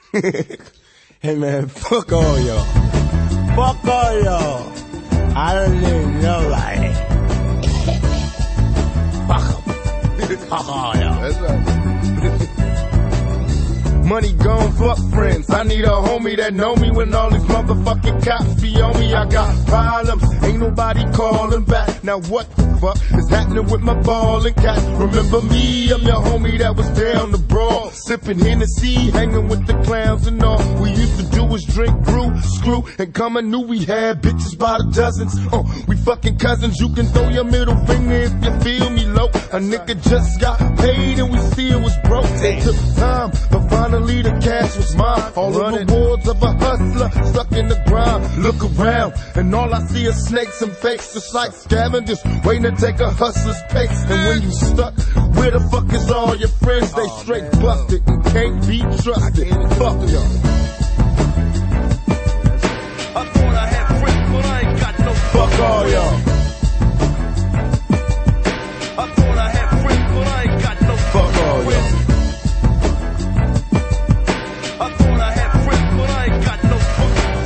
Hey man, fuck all y'all. Fuck all y'all. I don't need nobody. Fuck them. Fuck all y'all. That's right. Money gone, fuck friends. I need a homie that know me when all these motherfucking cops be on me. I got problems, ain't nobody calling back. Now what the fuck is happening with my ball and cat? Remember me, I'm your homie that was down the brawl, sipping Hennessy, hanging with the clowns and all. We used to do was drink, brew, screw, and come and knew we had bitches by the dozens. We fucking cousins, you can throw your middle finger if you feel me low. A nigga just got paid and we still was broke. It took time, but finally the cash was mine. All the rewards of a hustler stuck in the grind. Look around and all I see is snakes and fakes, just like scavengers waiting to take a hustler's pace. And when you stuck, where the fuck is all your friends? They straight busted and can't be trusted. Fuck y'all. I thought I had friends, but I ain't got no. Fuck all y'all. I thought I had friends, but I ain't got no. Fuck all y'all. I thought I had friends, but I ain't got no fucking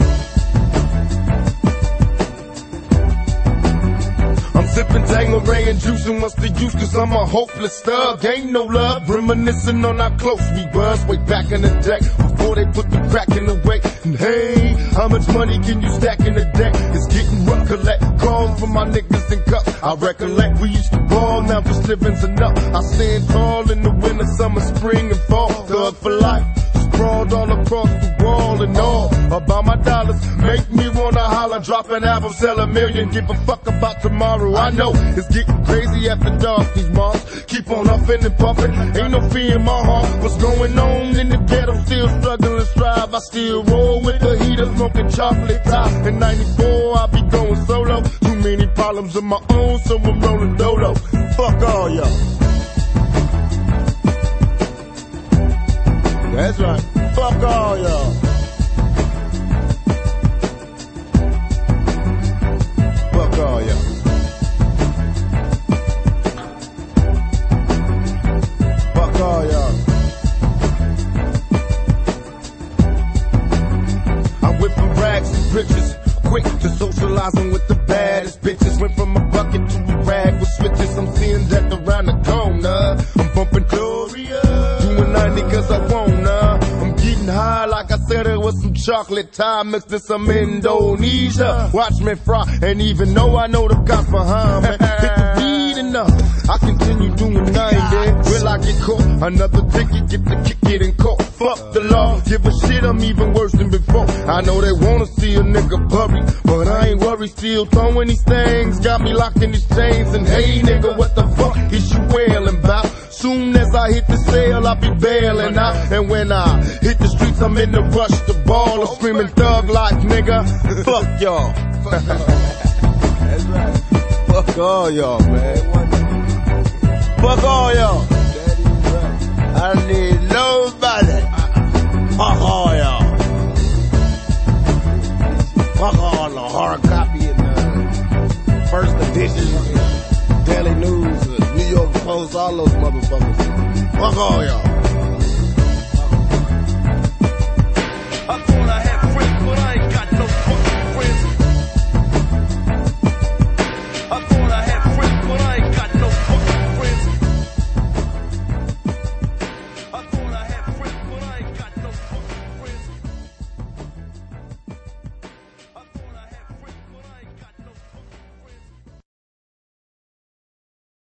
friends. I'm sipping Tangeray and juicing what's the use, cause I'm a hopeless thug. Ain't no love, reminiscing on how close we was way back in the day, before they put the crack in the way. And hey, how much money can you stack in a day? It's getting rough, collect calls from my niggas in cups. I recollect we used to ball, now just living's enough. I stand tall in the winter, summer, spring and fall, thug for life. Sprawled all across the wall and all about my dollars make me wanna holler, drop an album, sell $1 million, give a fuck about tomorrow. I know it's getting crazy after dark, these moms keep on huffing and puffing, ain't no fear in my heart. What's going on in the ghetto? Still struggling, strive. I still roll with the heater, smoking chocolate top. In 94 I be going solo, too many problems of my own, so I'm rolling dolo. Fuck all y'all. That's right. Fuck all y'all. Fuck all y'all. Fuck all y'all. I went from rags to riches, quick to socializing with the baddest bitches. Went from a bucket to a rag with switches. I'm seeing death around the corner. I'm bumping Gloria, doing 90 cause I wanna. I'm getting high like I said it was some chocolate time mixed in some Indonesia. Watch me fry, and even though I know the cops behind me, hit the weed enough, I continue doing 90. Will I get caught? Another ticket, get the kick it in court. Fuck the law, give a shit, I'm even worse than before. I know they wanna see a nigga buried, but I ain't worried, still throwing these things. Got me locked in these chains, and hey nigga, what the fuck is you wailing about? Soon as I hit the sale, I'll be bailing out. And when I hit the streets, I'm in the rush to ball. I'm screaming thug life, nigga. Fuck y'all. That's right. Fuck all y'all, man. Fuck all y'all. That is right. I need nobody.